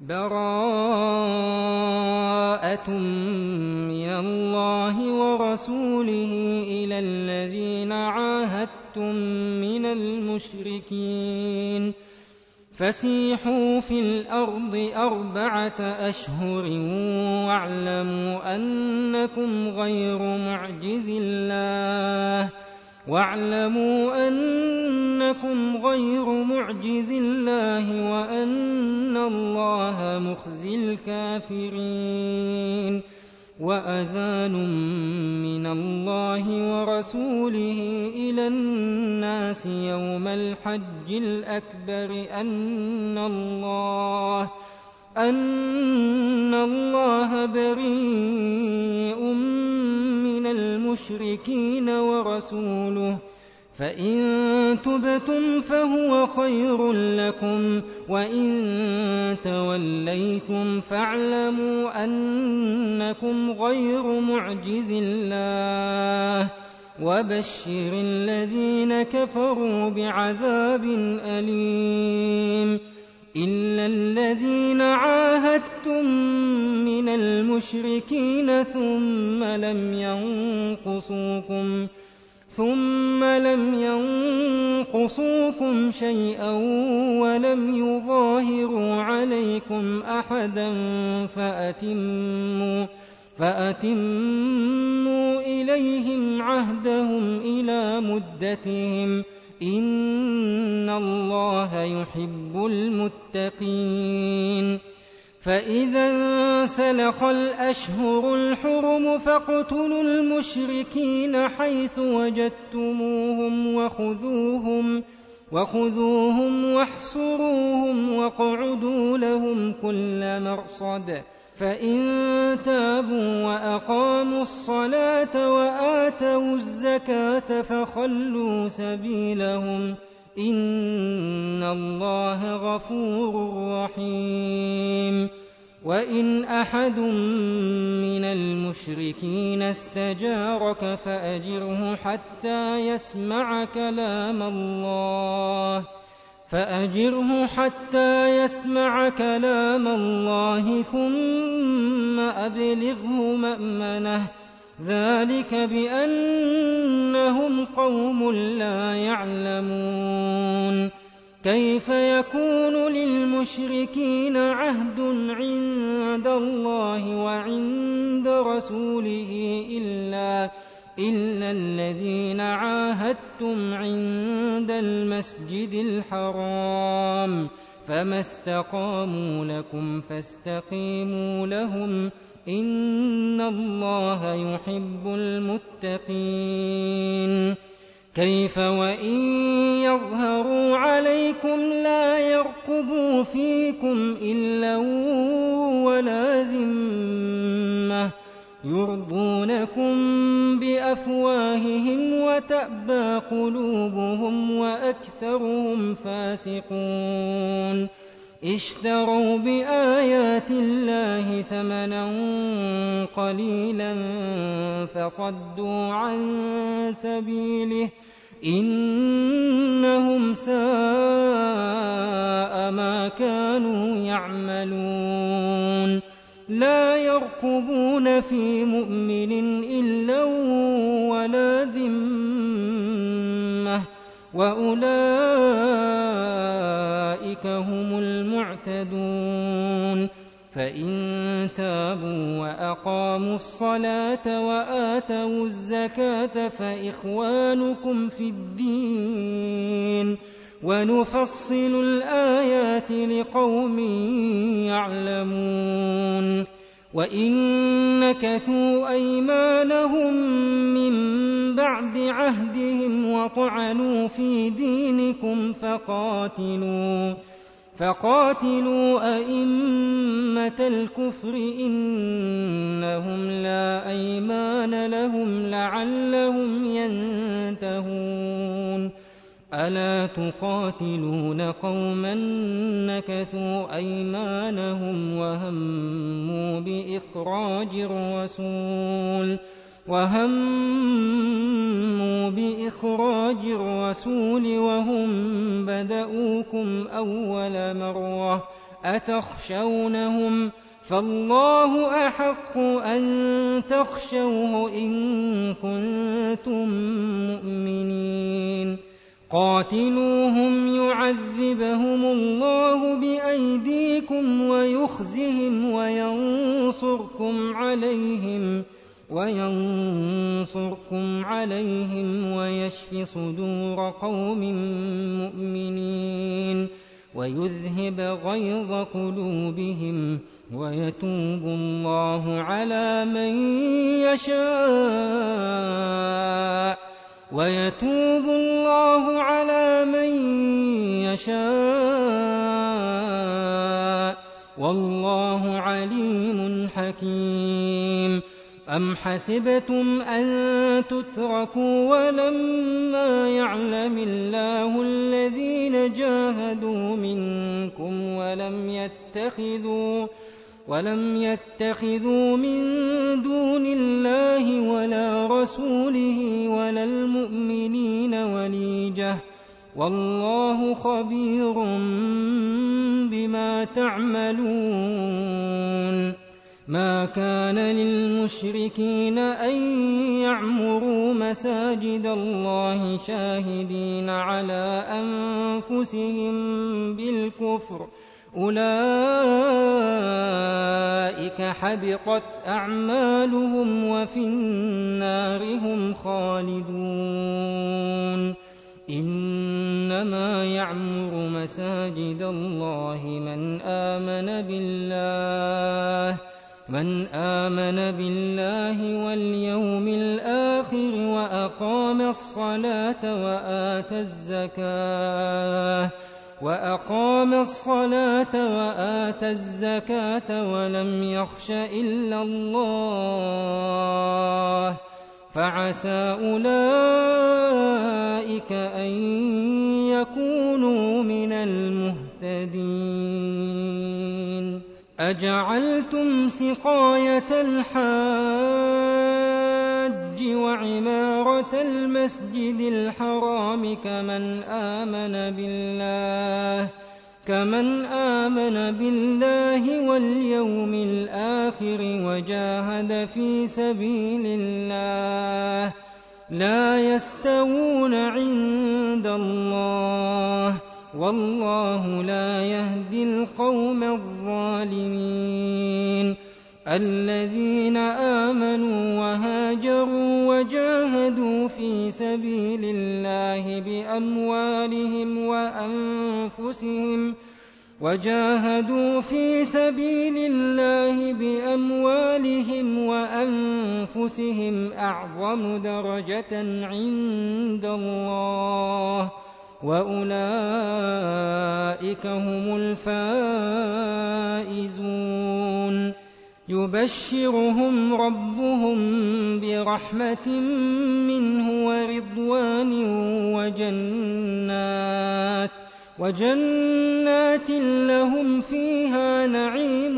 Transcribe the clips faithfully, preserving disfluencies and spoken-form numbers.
براءة من الله ورسوله إلى الذين عاهدتم من المشركين فسيحوا في الأرض أربعة أشهر واعلموا أنكم غير معجز الله واعلموا أنكم غير معجز الله وأن الله مخزي الكافرين وأذان من الله ورسوله إلى الناس يوم الحج الأكبر أن الله أن الله بريء من المشركين ورسوله فإن تبتم فهو خير لكم وإن توليتم فاعلموا أنكم غير معجز الله وبشر الذين كفروا بعذاب أليم إلا الذين عاهدتم من المشركين ثم لم ينقصوكم ثم لم ينقصوكم شيئا ولم يظاهروا عليكم أحدا فأتموا فأتموا إليهم عهدهم إلى مدتهم إن الله يحب المتقين فإذا انسلخ الأشهر الحرم فاقتلوا المشركين حيث وجدتموهم وخذوهم وخذوهم واحصروهم واقعدوا لهم كل مرصد فإن تابوا وأقاموا الصلاة وآتوا الزكاة فخلوا سبيلهم إن الله غفور رحيم وإن أحد من المشركين استجارك فأجره حتى يسمع كلام الله فأجره حتى يسمع كلام الله ثم أبلغه مأمنه ذلك بأنهم قوم لا يعلمون كيف يكون للمشركين عهد عند الله وعند رسوله إلا إلا الذين عاهدتم عند المسجد الحرام فما استقاموا لكم فاستقيموا لهم إن الله يحب المتقين كيف وإن يظهروا عليكم لا يرقبوا فيكم إلا ولا ذمة يرضونكم بأفواههم وتأبى قلوبهم وأكثرهم فاسقون اشتروا بآيات الله ثمنا قليلا فصدوا عن سبيله إنهم ساء ما كانوا يعملون لا يرقبون في مؤمن إلا ولا ذمة وأولئك هم المعتدون فإن تابوا وأقاموا الصلاة وآتوا الزكاة فإخوانكم في الدين ونفصل الآيات لقوم يعلمون وإن نكثوا أيمانهم من بعد عهدهم وطعنوا في دينكم فقاتلوا فقاتلوا أئمة الكفر إنهم لا أيمان لهم لعلهم ينتهون ألا تقاتلون قوما نكثوا أيمانهم وهموا بإخراج الرسول وهموا بإخراج الرسول وهم بدؤوكم أول مرة أتخشونهم فالله أحق أن تخشوه إن كنتم مؤمنين قاتلوهم يعذبهم الله بأيديكم ويخزهم وينصركم عليهم وينصركم عليهم ويشف صدور قوم مؤمنين ويذهب غيظ قلوبهم ويتوب الله على من يشاء ويتوب الله على من يشاء والله عليم حكيم أم حسبتم أن تتركوا ولما يعلم الله الذين جاهدوا منكم ولم يتخذوا ولم يتخذوا من دون الله ولا رسوله ولا المؤمنين وليجة والله خبير بما تعملون ما كان للمشركين أن يعمروا مساجد الله شاهدين على أنفسهم بالكفر أولئك حبطت أعمالهم وفي النار هم خالدون إنما يعمر مساجد الله من آمن بالله من آمن بالله واليوم الآخر وأقام الصلاة وآتى الزكاة وأقام الصلاة وآتى الزكاة ولم يخش إلا الله فعسى أولئك أن يكونوا من المهتدين أجعلتم سقاية الحاج وعمارة المسجد الحرام كمن آمن بالله كمن آمن بالله واليوم الآخر وجاهد في سبيل الله لا يستوون عند الله والله لا يهدي القوم الظالمين الذين آمنوا وهاجروا وجاهدوا في سبيل الله بأموالهم وأنفسهم وجاهدوا في سبيل الله بأموالهم وأنفسهم أعظم درجة عند الله وأولئك هم الفائزون يبشرهم ربهم برحمة منه ورضوان وجنات وجنات لهم فيها نعيم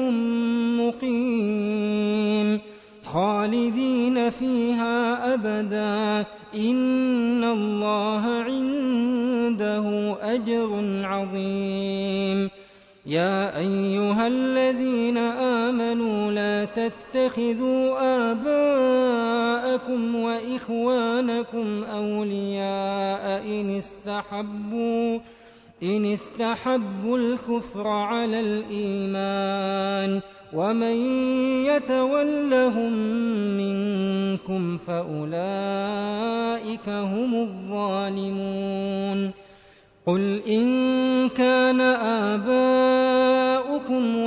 مقيم خالدين فيها أبدا إن الله عنده أجر عظيم يا أيها الذين آمنوا لا تتخذوا آباءكم وإخوانكم أولياء إن استحبوا إن استحبوا الكفر على الإيمان ومن يتولهم منكم فأولئك هم الظالمون قل إن كان آباؤكم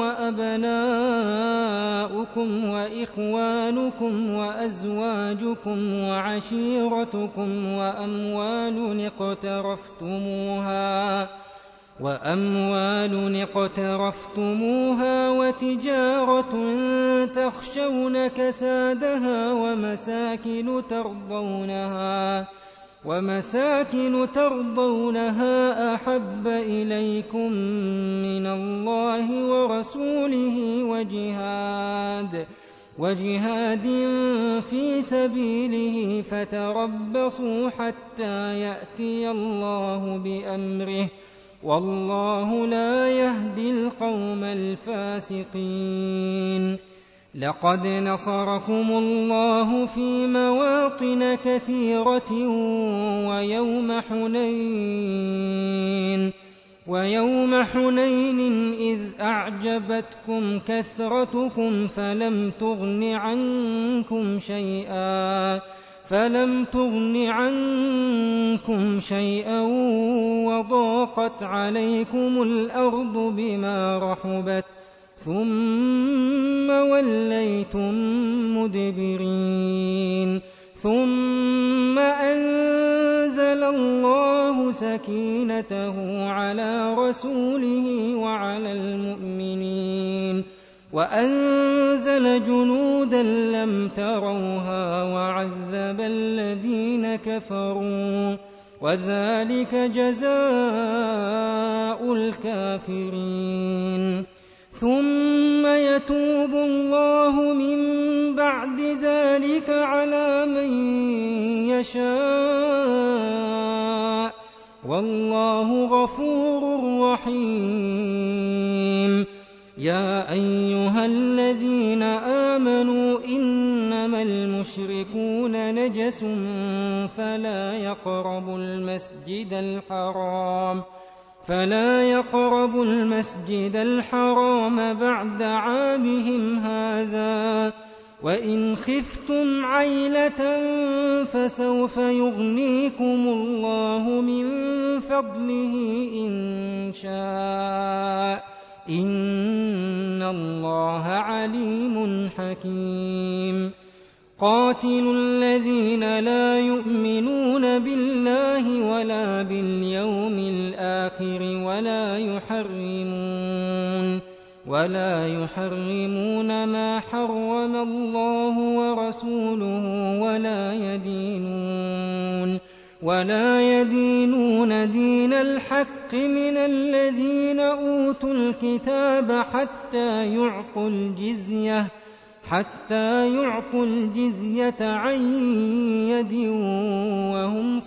وأبناؤكم وإخوانكم وأزواجكم وعشيرتكم وأموال اقترفتموها وأموال اقترفتموها وتجارة تخشون كسادها ومساكن ترضونها ومساكن ترضونها أحب إليكم من الله ورسوله وجهاد وجهاد في سبيله فتربصوا حتى يأتي الله بأمره والله لا يهدي القوم الفاسقين لقد نصركم الله في مواطن كثيرة ويوم حنين ويوم حنين إذ أعجبتكم كثرتكم فلم تغن عنكم شيئا فلم تغن عنكم شيئا وضاقت عليكم الأرض بما رحبت ثم وليتم مدبرين ثم أنزل الله سكينته على رسوله وعلى المؤمنين وأنزل جنودا لم تروها وعذب الذين كفروا وذلك جزاء الكافرين ثم يتوب الله من بعد ذلك على من يشاء والله غفور رحيم يا أيها الذين آمنوا إنما المشركون نجس فلا يقربوا المسجد الحرام فلا يقربوا المسجد الحرام بعد عامهم هذا وإن خفتم عيلة فسوف يغنيكم الله من فضله إن شاء إن الله عليم حكيم قاتلوا الذين لا يؤمنون بالله ولا باليوم الآخر ولا يحرمون ولا يحرمون ما حرم الله ورسوله ولا يدينون ولا يدينون دين الحق من الذين أوتوا الكتاب حتى يعطوا الجزية حتى يعطوا الجزية عن يد وهم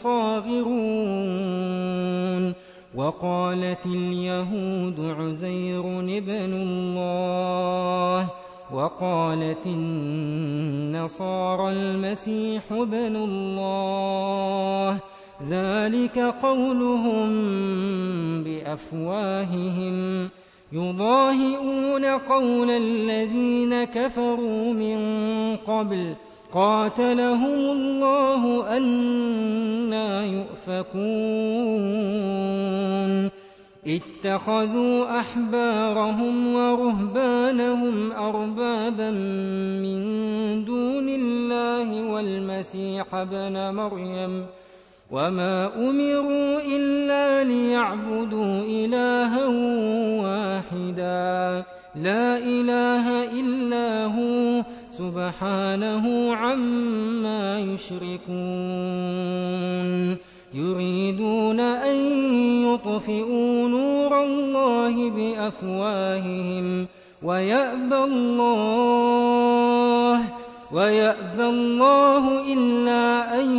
صاغرون وقالت اليهود عزير ابن الله وقالت النصارى المسيح ابن الله ذلك قولهم بأفواههم يضاهئون قول الذين كفروا من قبل قاتلهم الله أنى يؤفكون اتخذوا أحبارهم ورهبانهم أربابا من دون الله والمسيح ابن مريم وما أمروا إلا ليعبدوا إلها واحدا لا إله إلا هو سبحانه عما يشركون يريدون أن يطفئوا نور الله بأفواههم ويأبى الله ويأبى الله إلا أن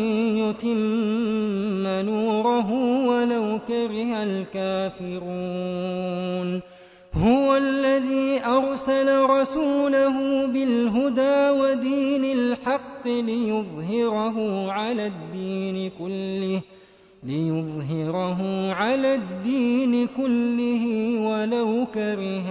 يتم نوره ولو كره الكافرون هو الذي أرسل رسوله بالهدى ودين الحق ليظهره على الدين كله ليظهره على الدين كله ولو كره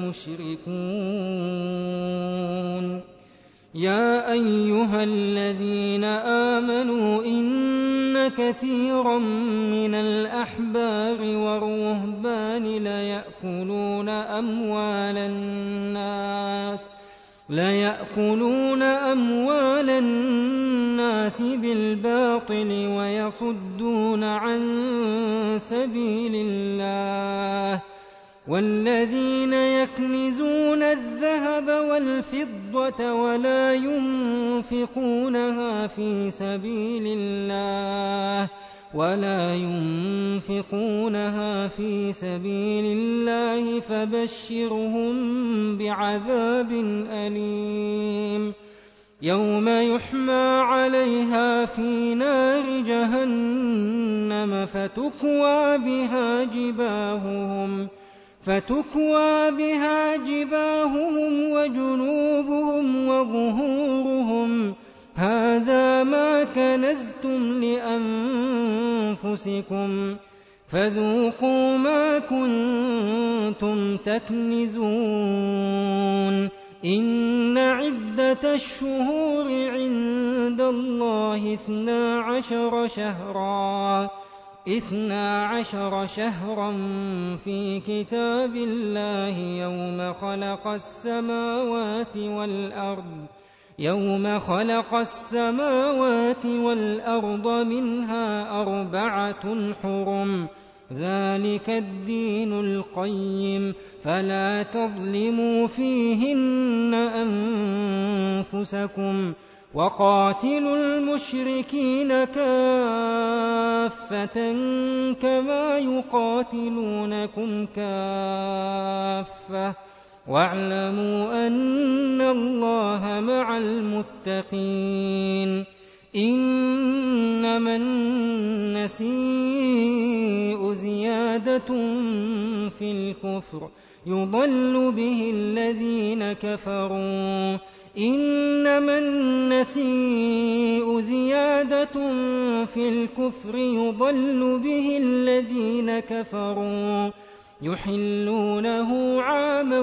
المشركون يا أيها الذين آمنوا إن كثيرا من الأحبار والرهبان ليأكلون أموال الناس ليأكلون أموال الناس بالباطل ويصدون عن سبيل الله والذين يكنزون الذهب والفضة ولا ينفقونها في سبيل الله ولا ينفقونها في سبيل الله فبشرهم بعذاب أليم يوم يحمى عليها في نار جهنم جهنم فتكوى بها جباههم فتكوى بها جباههم وجنوبهم وظهورهم هذا ما كنزتم لأنفسكم فذوقوا ما كنتم تكنزون إن عدة الشهور عند الله اثنا عشر شهرا اثنا عشر شهرا في كتاب الله يوم خلق السماوات والأرض يوم خلق السماوات والأرض منها أربعة حرم ذلك الدين القيم فلا تظلموا فيهن أنفسكم وقاتلوا المشركين كافة كما يقاتلونكم كافة واعلموا أن الله مع المتقين إنما النسيء زيادة في الكفر يضل به الذين كفروا إنما النسيء زيادة في الكفر يضل به الذين كفروا يحلونه عاما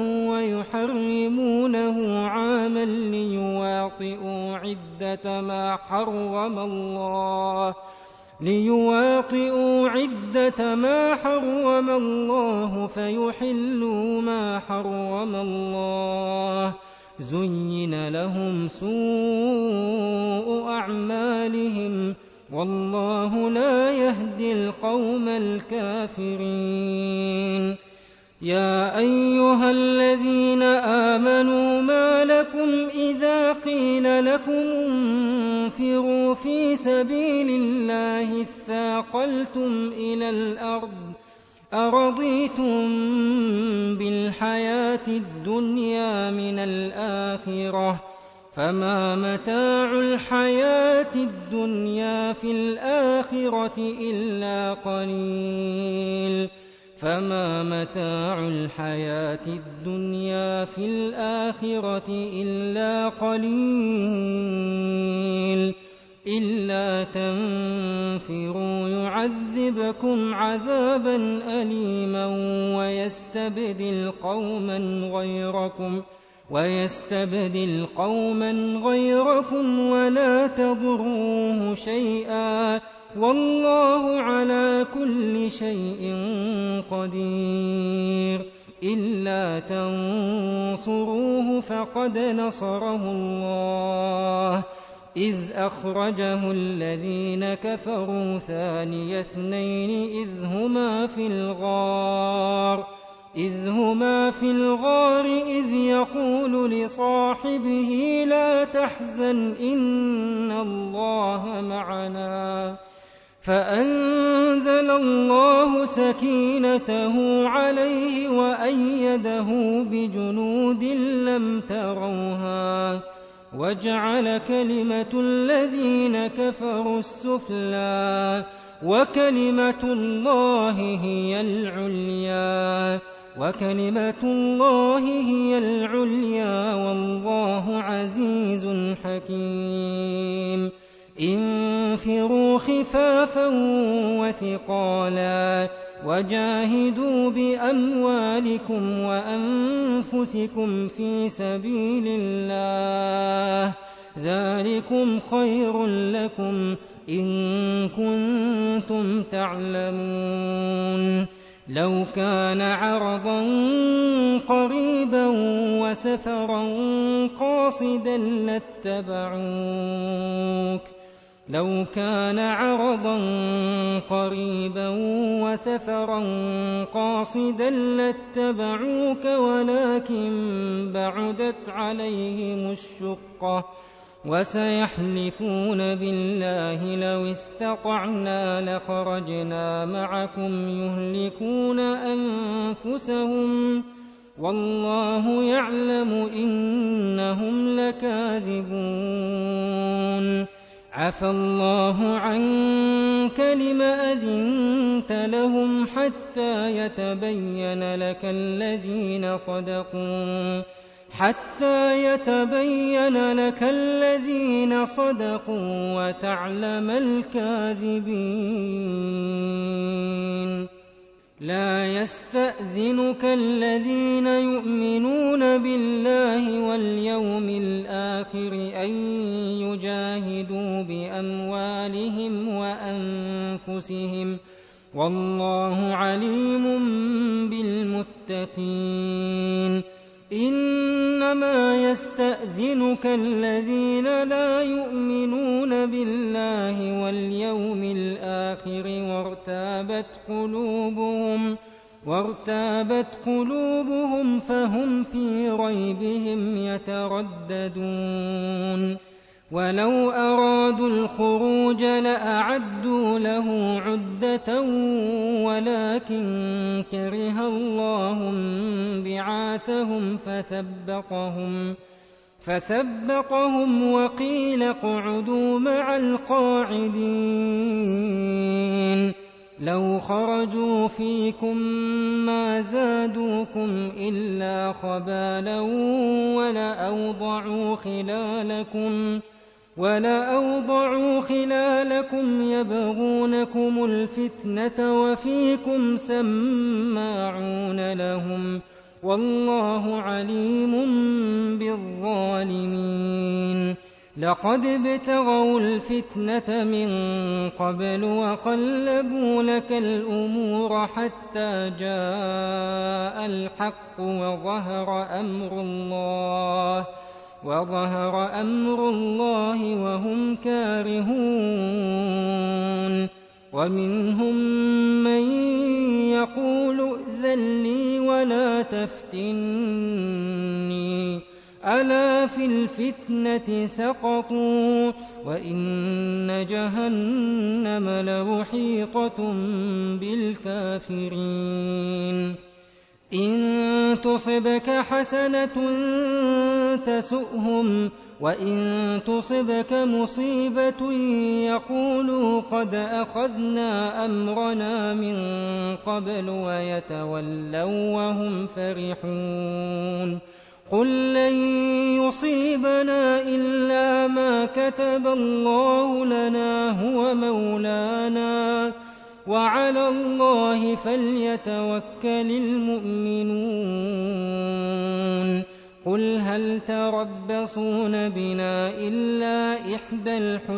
ويحرمونه عاما ليواطئوا عدة ما حرم الله ليواطئوا عدة ما حرم الله فيحلوا ما حرم الله زين لهم سوء أعمالهم والله لا يهدي القوم الكافرين يا أيها الذين آمنوا ما لكم إذا قيل لكم انفروا في سبيل الله اثاقلتم إلى الأرض أرضيتم بالحياة الدنيا من الآخرة فما متاع الحياة الدنيا في الآخرة إلا قليل فما متاع الحياة الدنيا في الآخرة إلا قليل إلا تنفروا يعذبكم عذابا أليما ويستبدل قوما غيركم ويستبدل قوما غيركم ولا تضروه شيئا والله على كل شيء قدير إلا تنصروه فقد نصره الله إذ أخرجه الذين كفروا ثاني اثنين إذ هما في الغار إذ هما في الغار إذ يقول لصاحبه لا تحزن إن الله معنا فأنزل الله سكينته عليه وأيده بجنود لم تروها وجعل كلمة الذين كفروا السفلى وكلمة الله هي العليا وكلمة الله هي العليا والله عزيز حكيم انفروا خفافا وثقالا وجاهدوا بأموالكم وأنفسكم في سبيل الله ذلكم خير لكم إن كنتم تعلمون لو كان عرضا قريبا وسفرا قاصدا لاتبعوك لو كان عرضا قريبا وسفرا قاصدا لاتبعوك ولكن بعدت عليهم الشقة وسيحلفون بالله لو استطعنا لخرجنا معكم يهلكون أنفسهم والله يعلم إنهم لكاذبون عفى الله عنك لم أذنت لهم حتى يتبين لك الذين صدقوا حتى يتبين لك الذين صدقوا وتعلم الكاذبين لا يستأذنك الذين يؤمنون بالله واليوم الآخر أن يجاهدوا بأموالهم وأنفسهم والله عليم بالمتقين إنما يستأذنك الذين لا يؤمنون بالله واليوم الآخر وارتابت قلوبهم وارتابت قلوبهم فهم في ريبهم يترددون ولو أرادوا الخروج لأعدوا له عدة ولكن كره الله بعاثهم فثبطهم فثبطهم وقيل اقعدوا مع القاعدين لو خرجوا فيكم ما زادوكم إلا خبالا ولأوضعوا خلالكم ولأوضعوا خلالكم يبغونكم الفتنة وفيكم سماعون لهم والله عليم بالظالمين لقد ابتغوا الفتنة من قبل وقلبوا لك الأمور حتى جاء الحق وظهر أمر الله وظهر أمر الله وهم كارهون ومنهم من يقول ائذن لي ولا تفتني ألا في الفتنة سقطوا وإن جهنم لمحيطة بالكافرين إن تصبك حسنة تسؤهم وإن تصبك مصيبة يقولوا قد أخذنا أمرنا من قبل ويتولوا وهم فرحون قل لن يصيبنا إلا ما كتب الله لنا هو مولانا وعلى الله فليتوكل المؤمنون قل هل تربصون بنا إلا إحدى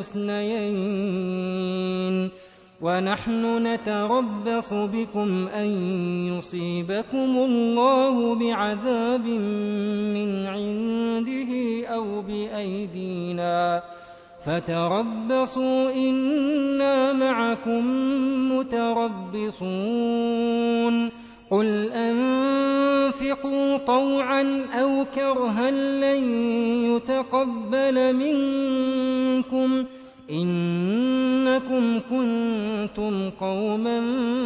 الحسنيين ونحن نتربص بكم أن يصيبكم الله بعذاب من عنده أو بأيدينا فتربصوا إنا معكم متربصون قل أنفقوا طوعا أو كرها لن يتقبل منكم إنكم كنتم قوما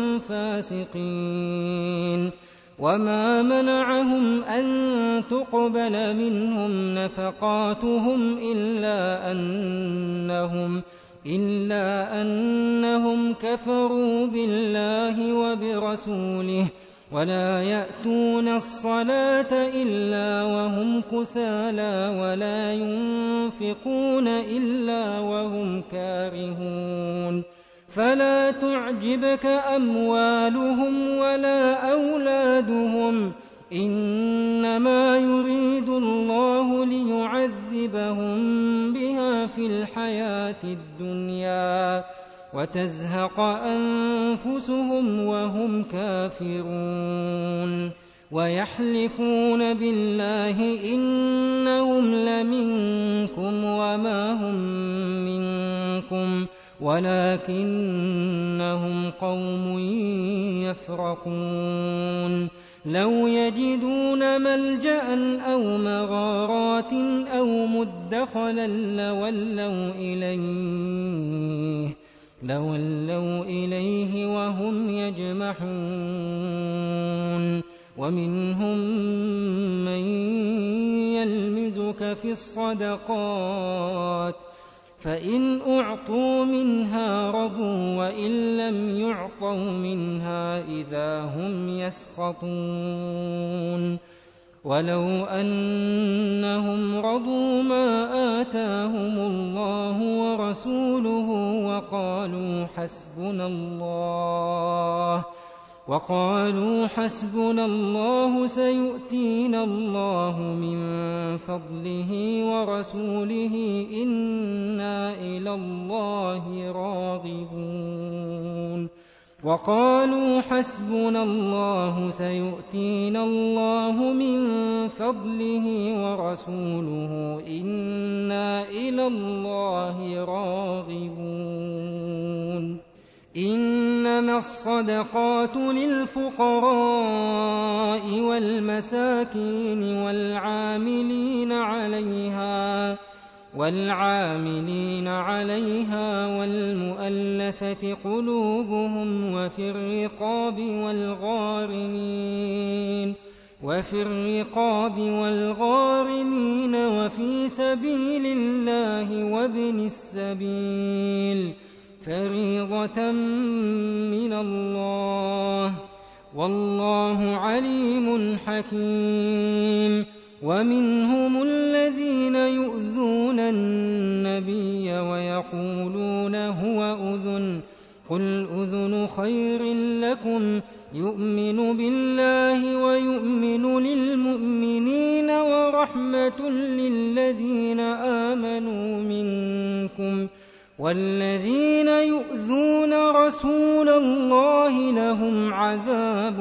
فاسقين وما منعهم أن تقبل منهم نفقاتهم إلا أنهم إلا أنهم كفروا بالله وبرسوله ولا يأتون الصلاة إلا وهم كسالى ولا ينفقون إلا وهم كارهون فلا تعجبك أموالهم ولا أولادهم إنما يريد الله ليعذبهم بها في الحياة الدنيا وتزهق أنفسهم وهم كافرون ويحلفون بالله إنهم لمنكم وما هم منكم ولكنهم قوم يفرقون لو يجدون ملجأ أو مغارات أو مدخلا لولوا إليه لولوا إليه وهم يجمحون ومنهم من يلمزك في الصدقات فإن أعطوا منها رضوا وإن لم يعطوا منها إذا هم يسخطون ولو أنهم رضوا ما آتاهم الله ورسوله وقالوا حسبنا الله وقالوا حسبنا الله سيؤتينا الله من فضله ورسوله إنا إلى الله راغبون وقالوا حسبنا الله سيؤتينا الله من فضله ورسوله إنا إلى الله راغبون إنما الصدقات للفقراء والمساكين والعاملين عليها والعاملين عليها والمؤلفة قلوبهم وفي الرقاب والغارمين وفي الرقاب والغارمين وفي سبيل الله وابن السبيل فريضة من الله والله عليم حكيم ومنهم الذين يؤذون النبي ويقولون هو أذن قل أذن خير لكم يؤمن بالله ويؤمن للمؤمنين ورحمة للذين آمنوا منكم والذين يؤذون رسول الله لهم عذاب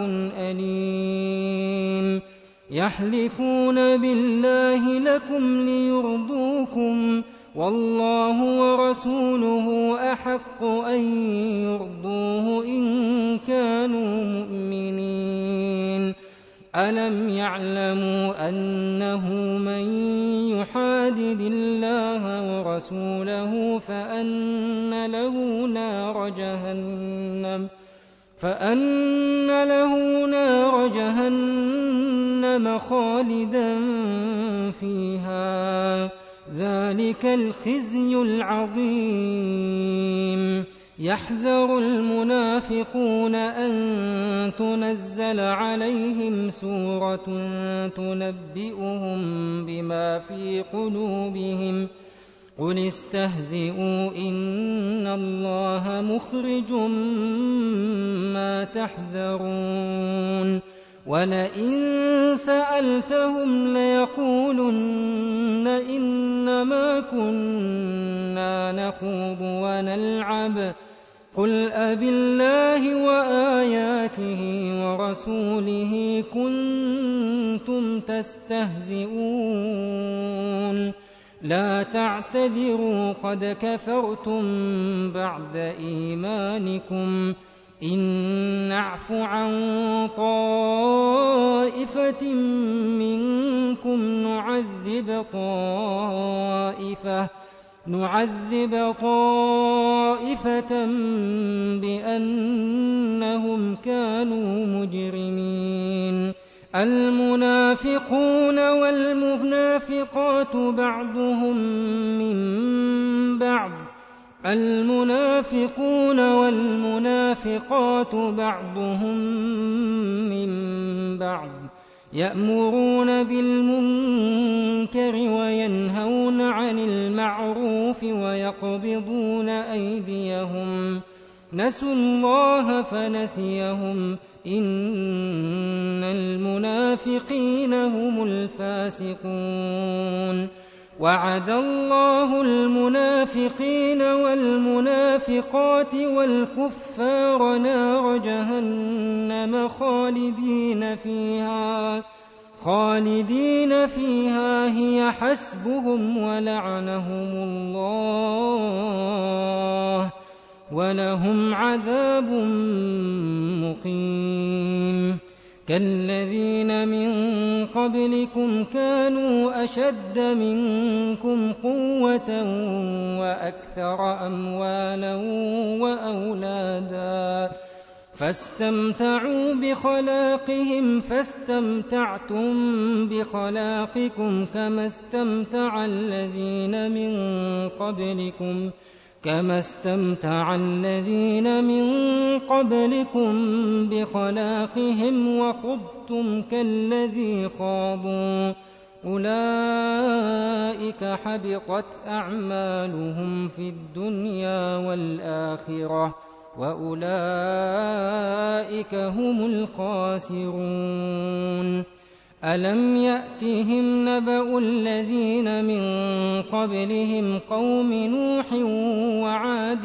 أليم يحلفون بالله لكم ليرضوكم والله ورسوله أحق أن يرضوه إن كانوا مؤمنين ألم يعلموا أنه من يحادد الله ورسوله فأن له نار جهنم فأن له نار جهنم خالدا فيها ذلك الخزي العظيم يحذر المنافقون أن تنزل عليهم سورة تنبئهم بما في قلوبهم قل استهزئوا إن الله مخرج ما تحذرون ولئن سألتهم ليقولن إنما كنا نخوض ونلعب قل أبالله وآياته ورسوله كنتم تستهزئون لا تعتذروا قد كفرتم بعد إيمانكم إن نعف عن طائفة منكم نعذب طائفة نعذب طائفة بأنهم كانوا مجرمين المنافقون والمنافقات بعضهم من بعض المنافقون والمنافقات بعضهم من بعض يأمرون بالمنكر وينهون عن المعروف ويقبضون أيديهم نسوا الله فنسيهم إن المنافقين هم الفاسقون وعد الله المنافقين والمنافقات والكفار نار جهنم خالدين فيها خالدين فيها هي حسبهم ولعنهم الله ولهم عذاب مقيم كالذين من قبلكم كانوا أشد منكم قوة وأكثر أموالا وأولادا فاستمتعوا بخلاقهم فاستمتعتم بخلاقكم كما استمتع الذين من قبلكم كما استمتع الذين من قبلكم بخلاقهم وخضتم كالذي خاضوا أولئك حبطت أعمالهم في الدنيا والآخرة وأولئك هم الخاسرون. ألم يأتهم نبأ الذين من قبلهم قوم نوح وعاد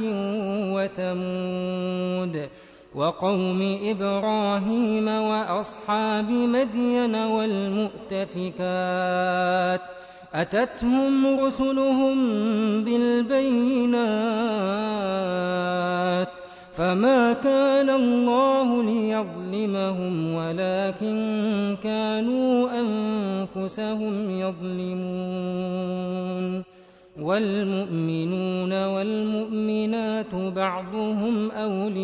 وثمود وقوم إبراهيم وأصحاب مدين والمؤتفكات أتتهم رسلهم بالبينات فما كان الله ليظلمهم ولكن كانوا أنفسهم يظلمون. والمؤمنون والمؤمنات بعضهم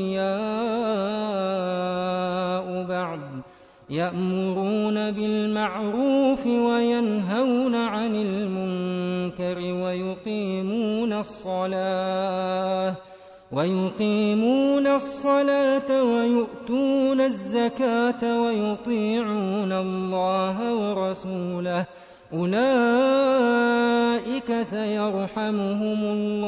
أولياء بعض يأمرون بالمعروف وينهون عن المنكر ويقيمون الصلاة ويقيمون الصلاة ويؤتون الزكاة ويطيعون الله ورسوله أولئك سيرحمهم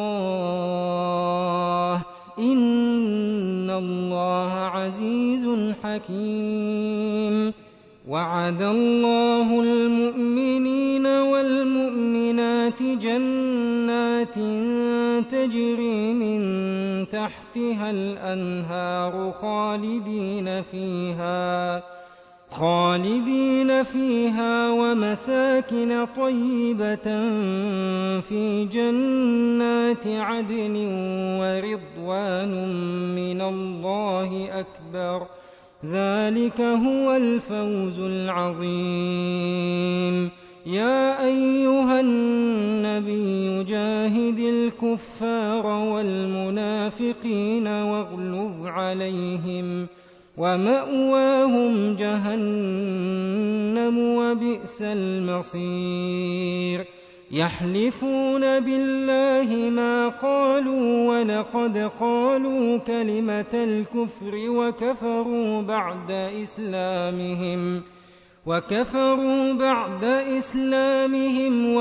الله إن الله عزيز حكيم. وعد الله المؤمنين والمؤمنات جنات تجري من تحتها الأنهار خالدين فيها خالدين فيها ومساكن طيبة في جنات عدن ورضوان من الله أكبر ذلك هو الفوز العظيم. يا أيها النبي جاهد الكفار والمنافقين واغلظ عليهم ومأواهم جهنم وبئس المصير. يحلفون بالله ما قالوا ولقد قالوا كلمة الكفر وكفروا بعد إسلامهم وكفروا بعد إسلامهم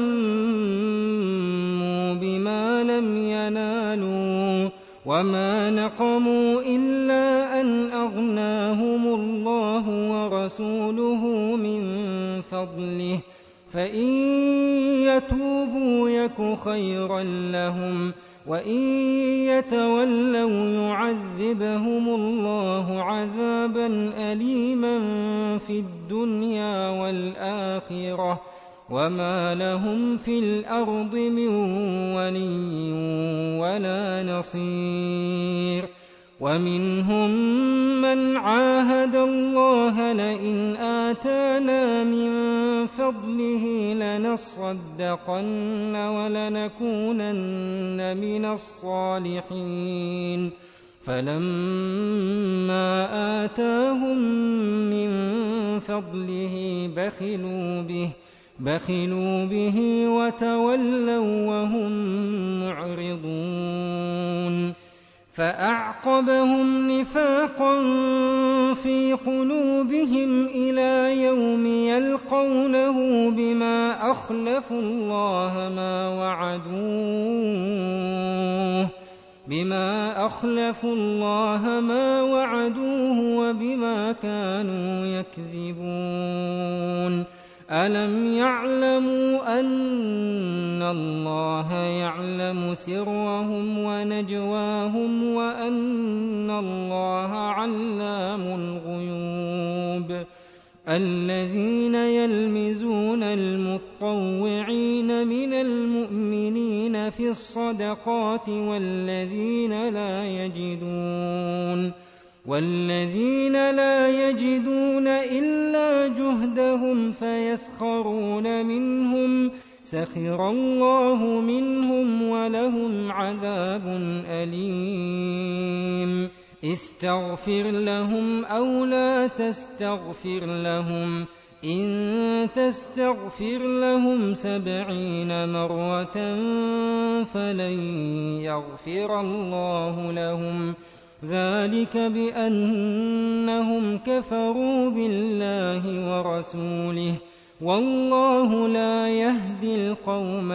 وهموا بما لم ينالوا وما نقموا إلا أن أغناهم الله ورسوله من فضله فإن يتوبوا يك خيرا لهم وإن يتولوا يعذبهم الله عذابا أليما في الدنيا والآخرة وما لهم في الأرض من ولي ولا نصير. ومنهم من عاهد الله لئن آتانا من فضله لنصدقن ولنكونن من الصالحين فلما آتاهم من فضله بخلوا به بخلوا به وتولوا وهم معرضون. فأعقبهم نفاقا في قلوبهم إلى يوم يلقونه بما أخلفوا الله ما وعدوه بما أخلفوا الله ما وعدوه وبما كانوا يكذبون. ألم يعلموا أن الله يعلم سرهم ونجواهم وأن الله علام الغيوب. الذين يلمزون المطوعين من المؤمنين في الصدقات والذين لا يجدون والذين لا يجدون إلا جهدهم فيسخرون منهم سخر الله منهم ولهم عذاب أليم. استغفر لهم أو لا تستغفر لهم إن تستغفر لهم سبعين مرة فلن يغفر الله لهم ذلك بأنهم كفروا بالله ورسوله والله لا يهدي القوم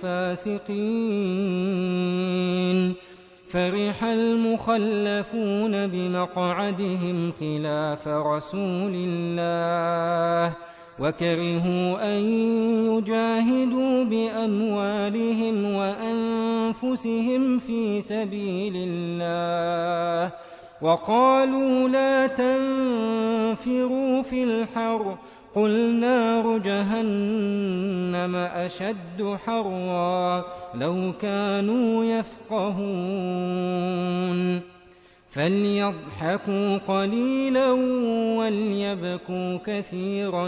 الفاسقين. فرح المخلفون بمقعدهم خلاف رسول الله وكرهوا أن يجاهدوا بأموالهم وأنفسهم في سبيل الله وقالوا لا تنفروا في الحر قل نار جهنم أشد حرا لو كانوا يفقهون فليضحكوا قليلا وليبكوا كثيرا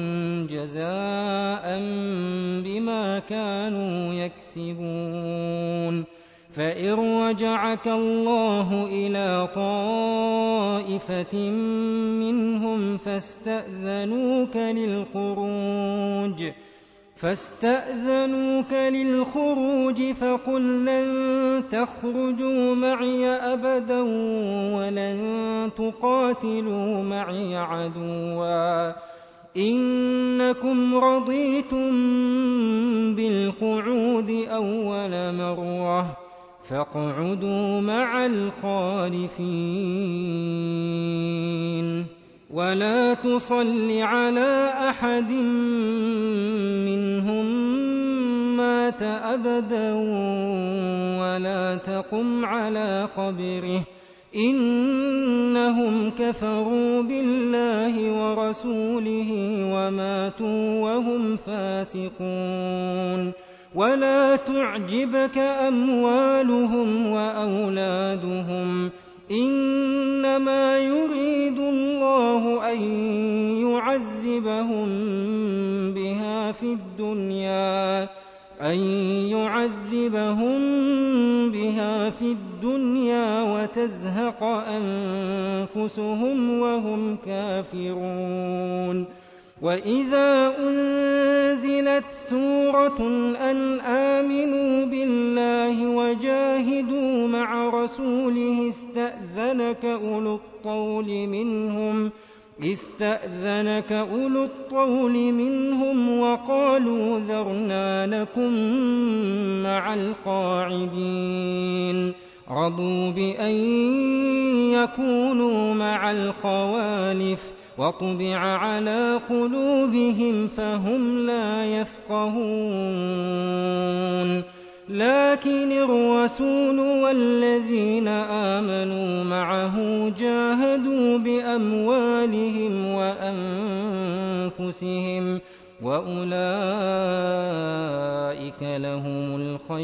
جزاء بما كانوا يكسبون. فإن رجعك الله إلى طائفة منهم فاستأذنوك للخروج فاستأذنوك للخروج فقل لن تخرجوا معي أبدا ولن تقاتلوا معي عدوا إنكم رضيتم بالقعود أول مرة فاقعدوا مع الخالفين ولا تصل على أحد منهم مات أبدا ولا تقم على قبره إنهم كفروا بالله ورسوله وماتوا وهم فاسقون. ولا تعجبك أموالهم وأولادهم إنما يريد الله أن يعذبهم بها في الدنيا أن يعذبهم بها في الدنيا وتزهق أنفسهم وهم كافرون. وإذا أنزلت سورة أن آمنوا بالله وجاهدوا مع رسوله استأذنك أولو الطول منهم استأذنك أولو الطول منهم وقالوا ذرنا نكن مع القاعدين رضوا بأن يكونوا مع الخوالف وطبع على قلوبهم فهم لا يفقهون. لكن الرسول والذين آمنوا معه جاهدوا بأموالهم وأنفسهم وأولئك لهم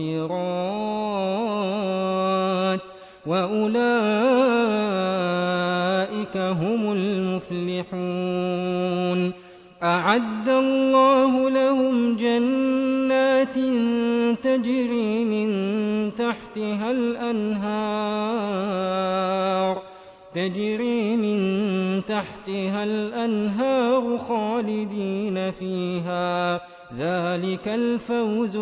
الخيرات وأولئك هم المفلحون. أعد الله لهم جنات تجري من تحتها الأنهار تجري من تحتها الأنهار خالدين فيها ذلك الفوز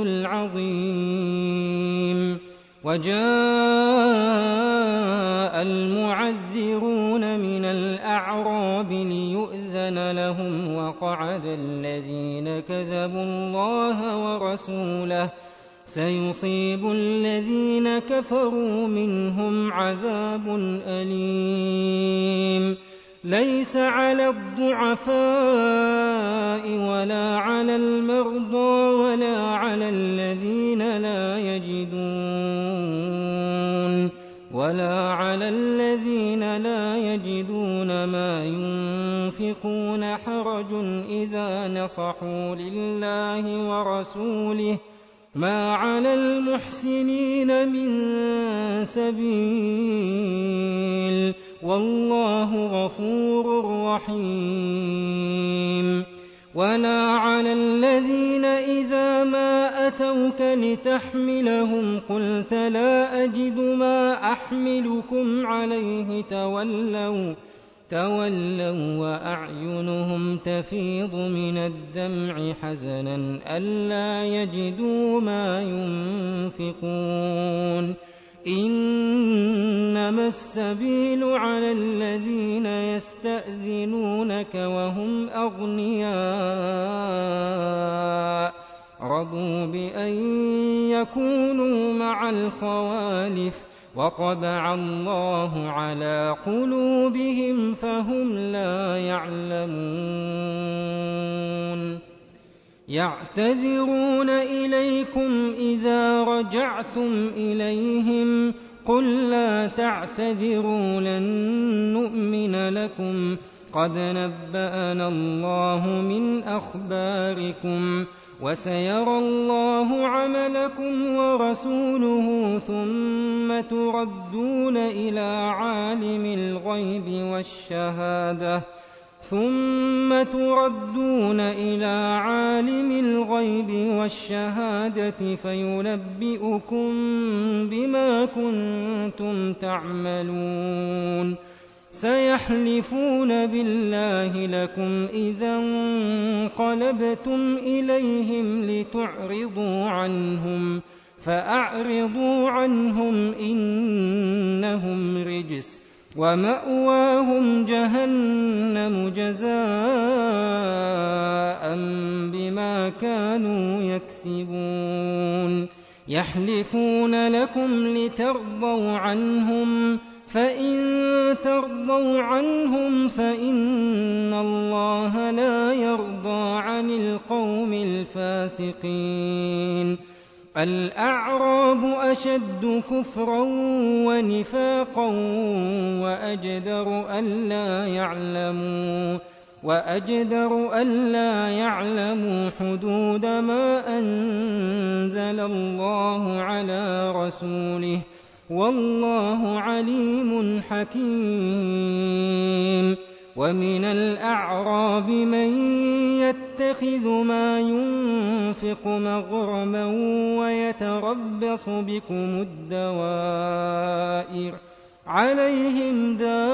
العظيم. وجاء المعذرون من الأعراب ليؤذن لهم وقعد الذين كذبوا الله ورسوله سيصيب الذين كفروا منهم عذاب أليم. ليس على الضعفاء ولا على المرضى ولا على الذين لا يجدون ولا على الذين لا يجدون ما ينفقون حرج إذا نصحوا لله ورسوله ما على المحسنين من سبيل والله غفور رحيم. ولا على الذين إذا ما أتوك لتحملهم قلت لا أجد ما أحملكم عليه تولوا تولوا وأعينهم تفيض من الدمع حزنا ألا يجدوا ما ينفقون إنما السبيل على الذين يستأذنونك وهم أغنياء رضوا بأن يكونوا مع الخوالف وطبع الله على قلوبهم فهم لا يعلمون يعتذرون إليكم إذا رجعتم إليهم قل لا تعتذروا لن نؤمن لكم قد نبأنا الله من أخباركم وسيرى الله عملكم ورسوله ثم تردون إلى عالم الغيب والشهادة ثم تردون إلى عالم الغيب والشهادة فينبئكم بما كنتم تعملون سيحلفون بالله لكم إذا انقلبتم إليهم لتعرضوا عنهم فأعرضوا عنهم إنهم رجس ومأواهم جهنم جزاء بما كانوا يكسبون يحلفون لكم لترضوا عنهم فإن ترضوا عنهم فإن الله لا يرضى عن القوم الفاسقين الأعراب أشد كفرا ونفاقا وأجدر ألا يعلموا وأجدر ألا يعلموا حدود ما أنزل الله على رسوله والله عليم حكيم ومن الأعراب من يتخذ ما ينفق مغرما ويتربص بكم الدوائر عليهم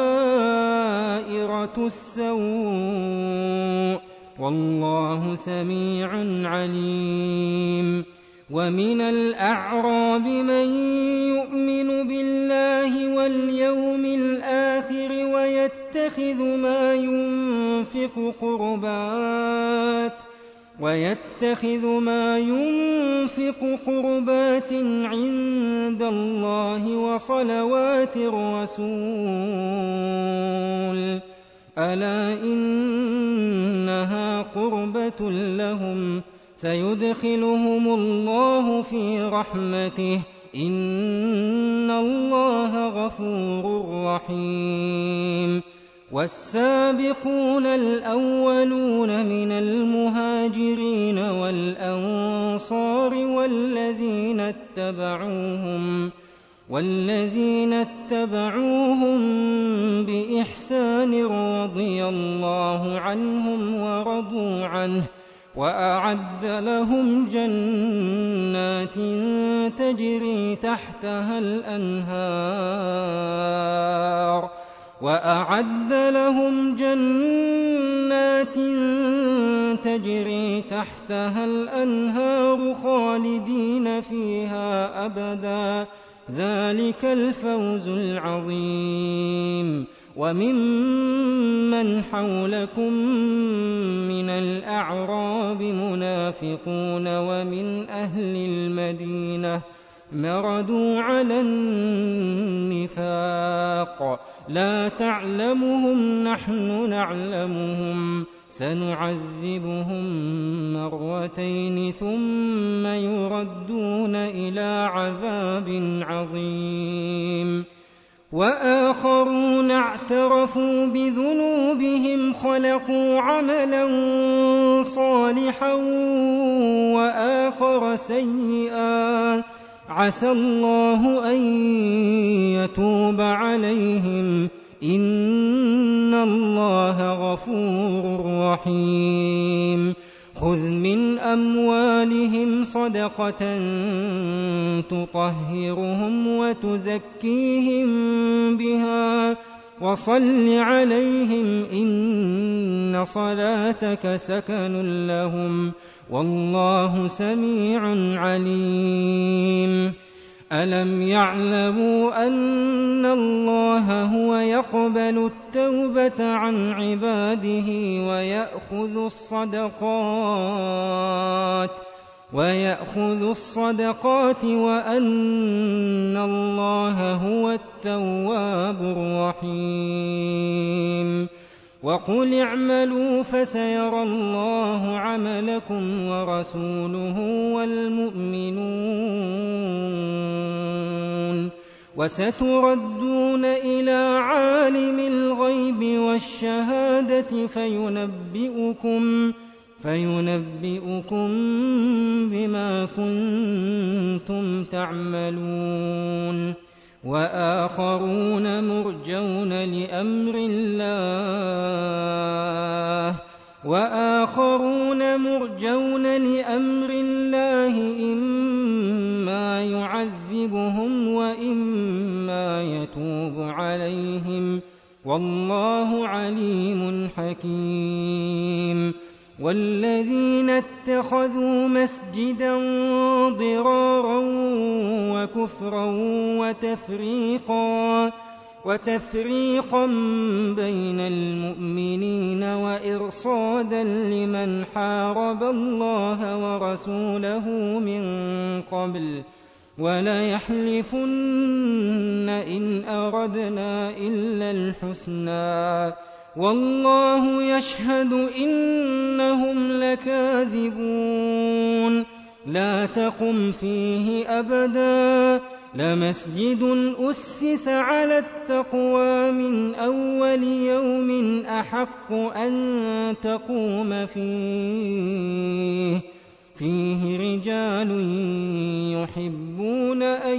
دائرة السوء والله سميع عليم ومن الأعراب من يؤمن بالله واليوم الآخر ويتخذ ما ينفق قربات ويتخذ ما ينفق قربات عند الله وصلوات الرسول ألا إنها قربة لهم سيدخلهم الله في رحمته إن الله غفور رحيم والسابقون الأولون من المهاجرين والأنصار والذين اتبعوهم والذين اتبعوهم بإحسان رضي الله عنهم ورضوا عنه وأعد لهم جنات تجري تحتها الأنهار وأعد لهم جنات تجري تحتها الأنهار خالدين فيها أبدا ذلك الفوز العظيم وممن حولكم من الأعراب منافقون ومن أهل المدينة مردوا على النفاق لا تعلمهم نحن نعلمهم سنعذبهم مرتين ثم يردون إلى عذاب عظيم وآخرون اعترفوا بذنوبهم خلقوا عملا صالحا وآخر سيئا عسى الله أن يتوب عليهم إن الله غفور رحيم خذ من أموالهم صدقة تطهرهم وتزكيهم بها وصل عليهم إن صلاتك سكن لهم والله سميع عليم ألم يعلموا أن الله هو يقبل التوبة عن عباده ويأخذ الصدقات ويأخذ الصدقات وأن الله هو التواب الرحيم وقل اعملوا فسيرى الله عملكم ورسوله والمؤمنون وستردون إلى عالم الغيب والشهادة فينبئكم فينبئكم بما كنتم تعملون وآخرون مرجون لأمر الله وآخرون مرجون لأمر الله إما يعذبهم وإما يتوب عليهم والله عليم حكيم والذين اتخذوا مسجدا ضرارا وكفرا وتفريقا وتفريقا بين المؤمنين وإرصادا لمن حارب الله ورسوله من قبل وليحلفن إن أردنا إلا الحسنى والله يشهد إنهم لكاذبون لا تقم فيه أبدا لمسجد أسس على التقوى من أول يوم أحق أن تقوم فيه فيه رجال يحبون أن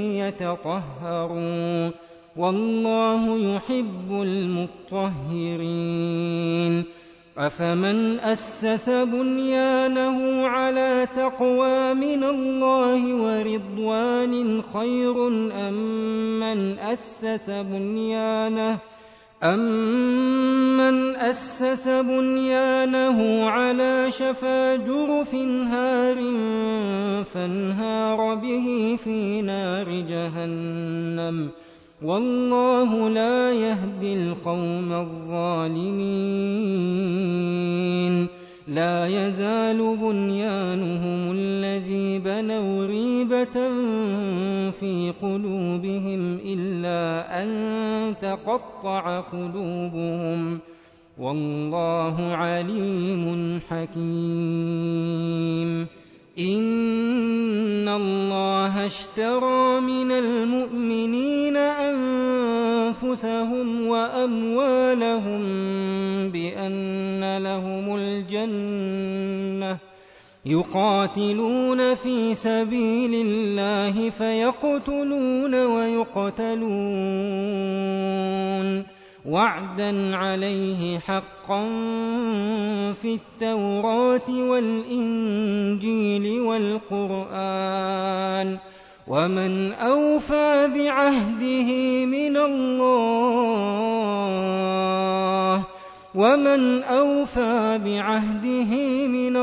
يتطهروا والله يحب المطهرين أفمن أسس بنيانه على تقوى من الله ورضوان خير أم من أسس بنيانه أمن أسس بنيانه على شفا جرف هار فانهار به في نار جهنم والله لا يهدي القوم الظالمين لا يزال بنيانهم الذي بنوا ريبة في قلوبهم إلا أن تقطع قلوبهم والله عليم حكيم إن الله اشترى من المؤمنين أنفسهم وأموالهم بأن لهم الجنة يقاتلون في سبيل الله فيقتلون ويقتلون وعدا عليه حقا في التوراة والإنجيل والقرآن ومن أوفى بعهده من الله ومن أوفى بعهده من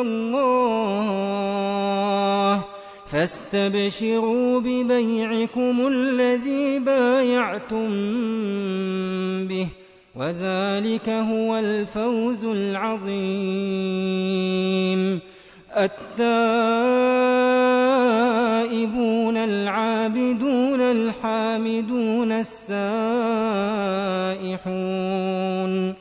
الله فاستبشروا ببيعكم الذي بايعتم به وذلك هو الفوز العظيم التائبون العابدون الحامدون السائحون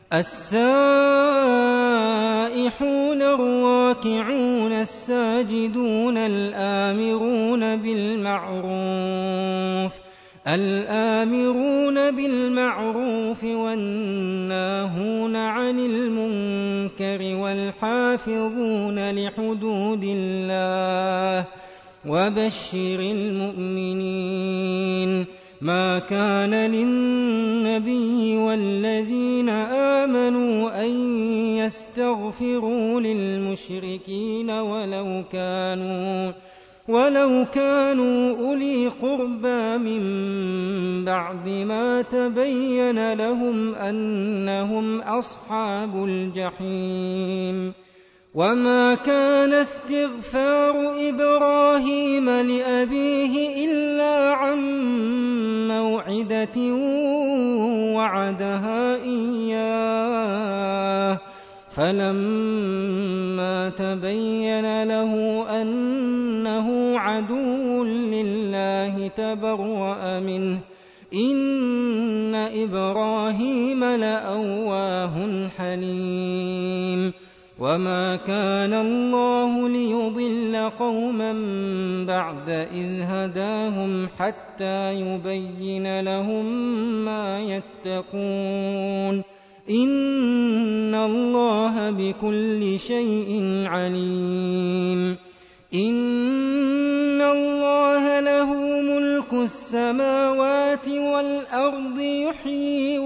السائحون الراكعون الساجدون الآمرون بالمعروف الآمرون بالمعروف والناهون عن المنكر والحافظون لحدود الله وبشر المؤمنين ما كان للنبي والذين آمنوا أن يستغفروا للمشركين ولو كانوا ولو كانوا أولي قربى من بعد ما تبين لهم أنهم أصحاب الجحيم وما كان استغفار إبراهيم لأبيه إلا عن موعدة وعدها إياه فلما تبين له أنه عدو لله تبرأ منه إن إبراهيم لأواه حليم وما كان الله ليضل قوما بعد إذ هداهم حتى يبين لهم ما يتقون إن الله بكل شيء عليم إن الله له ملك السماوات والأرض يحيي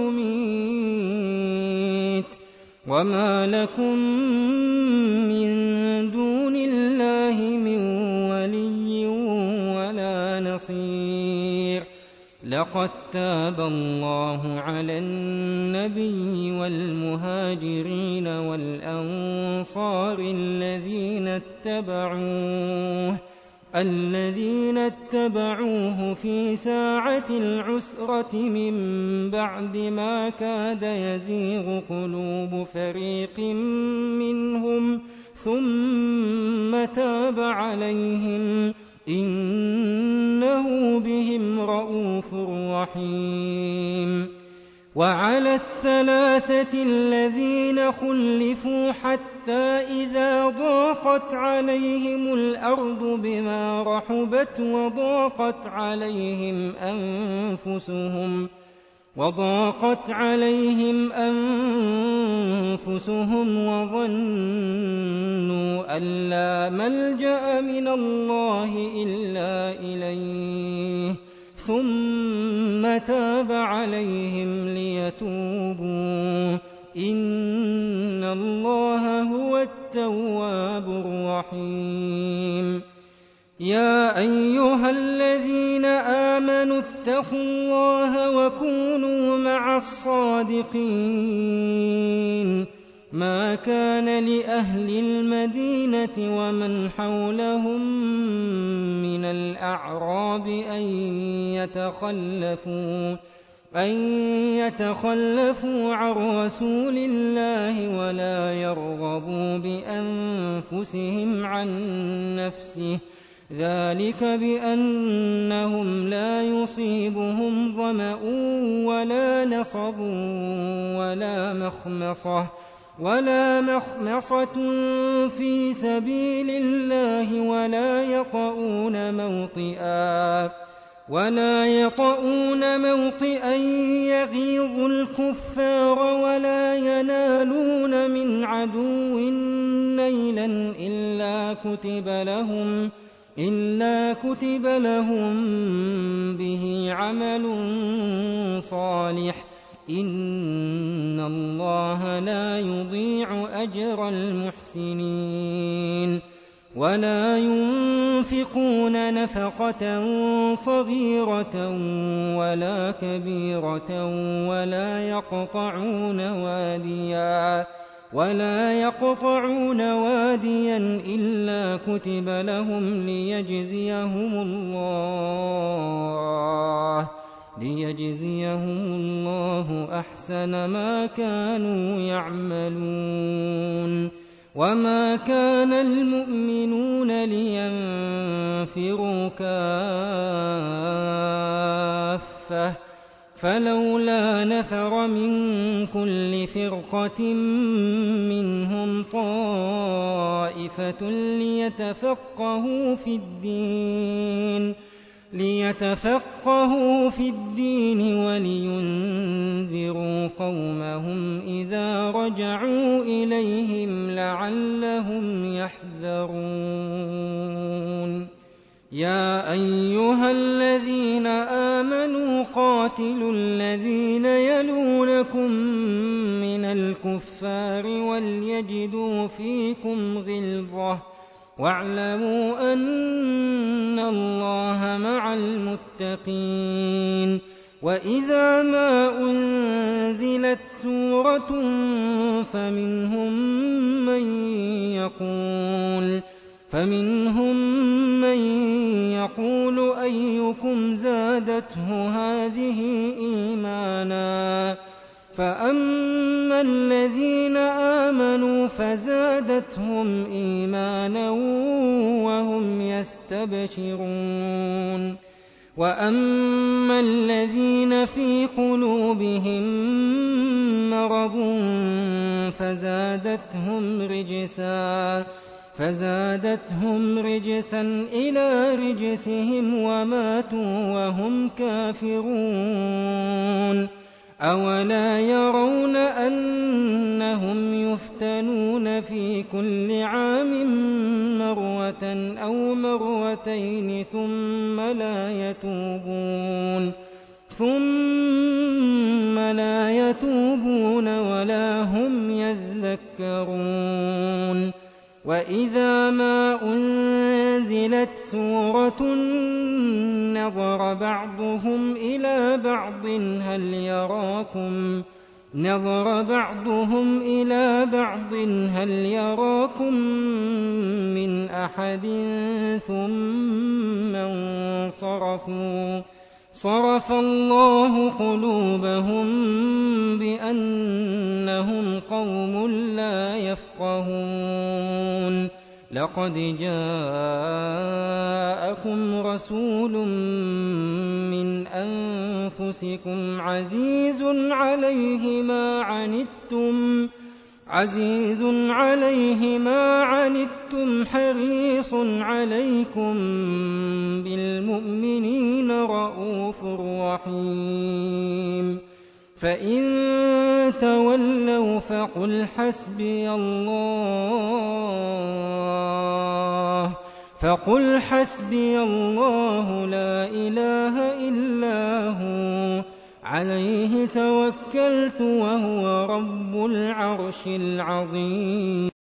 ويميت وما لكم من دون الله من ولي ولا نصير لقد تاب الله على النبي والمهاجرين والأنصار الذين اتبعوه الذين اتبعوه في ساعة العسرة من بعد ما كاد يزيغ قلوب فريق منهم ثم تاب عليهم إنه بهم رءوف رحيم وعلى الثلاثة الذين خلفوا حتى إذا ضاقت عليهم الأرض بما رحبت وضاقت عليهم أنفسهم وضاقت عليهم أنفسهم وظنوا أن لا ملجأ من الله إلا إليه ثم تاب عليهم ليتوبوا إن الله هو التواب الرحيم يا أيها الذين آمنوا اتقوا الله وكونوا مع الصادقين ما كان لأهل المدينة ومن حولهم من الأعراب أن يتخلفوا أن يتخلفوا عن رسول الله ولا يرغبوا بأنفسهم عن نفسه ذلك بأنهم لا يصيبهم ظمأ ولا نصب ولا مخمصة ولا مخمصة في سبيل الله ولا يطؤون موطئا ولا يطؤون موطئا يغيظ الكفار ولا ينالون من عدو نيلا إلا كتب لهم إلا كتب لهم به عمل صالح إن الله لا يضيع أجر المحسنين ولا ينفقون نفقة صغيرة ولا كبيرة ولا يقطعون واديا ولا يقطعون واديا إلا كتب لهم ليجزيهم الله ليجزيهم الله أحسن ما كانوا يعملون وما كان المؤمنون لينفروا كافة فلولا نفر من كل فرقة منهم طائفة ليتفقهوا في الدين ليتفقهوا في الدين ولينذروا قومهم إذا رجعوا إليهم لعلهم يحذرون يا أيها الذين آمنوا قاتلوا الذين يلونكم من الكفار وليجدوا فيكم غلظة واعلموا أن الله مع المتقين. وإذا ما أنزلت سورة فمنهم من يقول فمنهم من يقول أيكم زادته هذه إيمانا فأما الذين آمنوا فزادتهم إيمانا وهم يستبشرون وأما الذين في قلوبهم مرض فزادتهم رجسا فزادتهم رجسا إلى رجسهم وماتوا وهم كافرون. أولا يرون أنهم يفتنون في كل عام مرة أو مرتين ثم لا يتوبون ثم لا يتوبون ولا هم يذكرون. وإذا ما أنزلت سورة نظر بعضهم إلى بعض هل يراكم نظر بعضهم إلى بعض هل يراكم من أحد ثم انصرفوا صرف الله قلوبهم بأنهم قوم لا يفقهون. لقد جاءكم رسول من أنفسكم عزيز عليه ما عنتم عزيز عليه ما عنتم حريص عليكم بالمؤمنين رءوف رحيم. فإن تولوا فقل حسبي الله فقل حسبي الله لا إله إلا هو عليه توكلت وهو رب العرش العظيم.